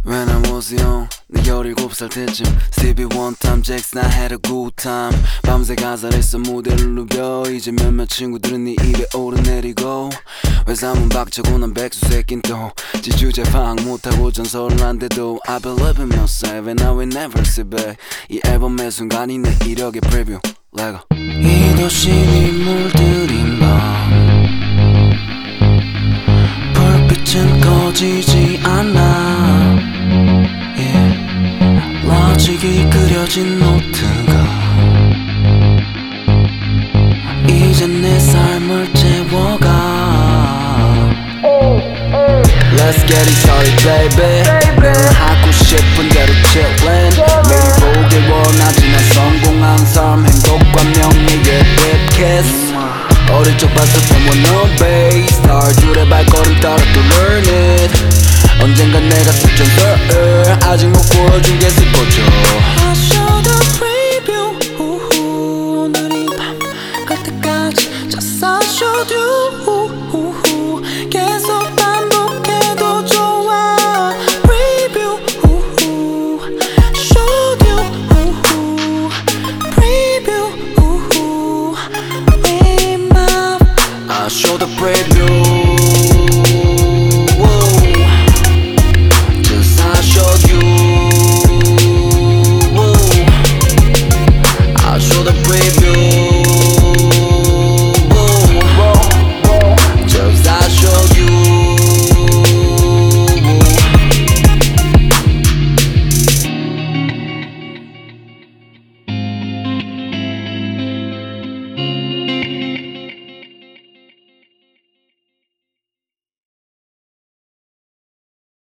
When I was young 내 17살 때쯤 Stevie Wonder, Jackson, I had a good time. 밤새 가사를 써 무대를 누벼. 이제 몇몇 친구들은 네 입에 오르내리고 회사 문 박차고 난 백수 새낀 또 지주제 파악 못하고 전설을 한데도 I believe in myself and I will never sit back. 이 앨범의 순간이 내 이력의 프리뷰 Lego. 이 도시니 물들인 밤 불빛은 꺼지지 않아. 로직이 그려진 노트가 이제 내 삶을 채워가. Let's get it started baby. 늘 하고 싶은 대로 chillin'. 매일 보길 원하지 난 성공한 삶 행복과 명예의 big kiss. 어릴 적 봤었던 wannabe star 줄의 발걸음 따라 또 learn it. 언젠간 내가 수천설 아직 못 보여준 게 슬퍼져. I show the